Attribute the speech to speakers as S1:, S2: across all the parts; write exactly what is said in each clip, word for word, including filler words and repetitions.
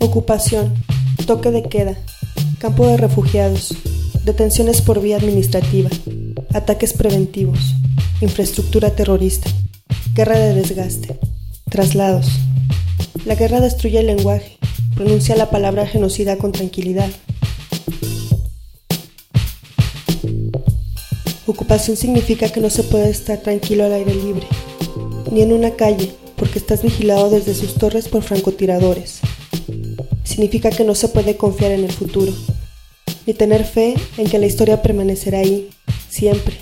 S1: Ocupación, toque de queda, campo de refugiados, detenciones por vía administrativa, ataques preventivos, infraestructura terrorista, guerra de desgaste, traslados. La guerra destruye el lenguaje, pronuncia la palabra genocida con tranquilidad. Ocupación significa que no se puede estar tranquilo al aire libre, ni en una calle, porque estás vigilado desde sus torres por francotiradores. Significa que no se puede confiar en el futuro, ni tener fe en que la historia permanecerá ahí, siempre.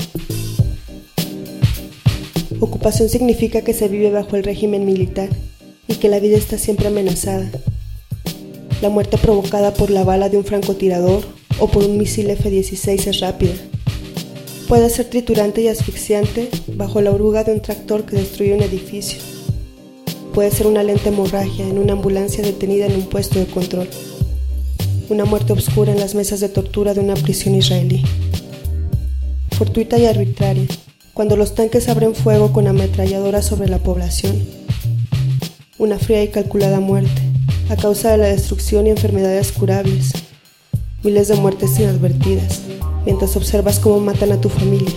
S1: Ocupación significa que se vive bajo el régimen militar y que la vida está siempre amenazada. La muerte provocada por la bala de un francotirador o por un misil F dieciséis es rápida. Puede ser triturante y asfixiante bajo la oruga de un tractor que destruye un edificio. Puede ser una lenta hemorragia en una ambulancia detenida en un puesto de control. Una muerte oscura en las mesas de tortura de una prisión israelí. Fortuita y arbitraria, cuando los tanques abren fuego con ametralladoras sobre la población. Una fría y calculada muerte, a causa de la destrucción y enfermedades curables. Miles de muertes inadvertidas, mientras observas cómo matan a tu familia.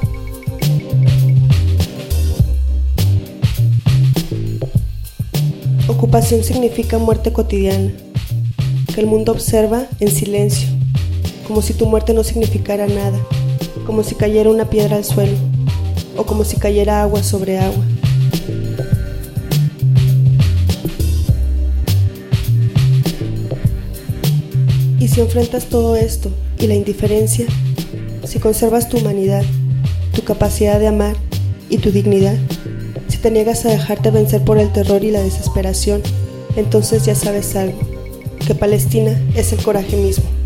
S1: Ocupación significa muerte cotidiana, que el mundo observa en silencio, como si tu muerte no significara nada, como si cayera una piedra al suelo, o como si cayera agua sobre agua. Y si enfrentas todo esto y la indiferencia, si conservas tu humanidad, tu capacidad de amar y tu dignidad, si te niegas a dejarte vencer por el terror y la desesperación, entonces ya sabes algo, que Palestina es el coraje mismo.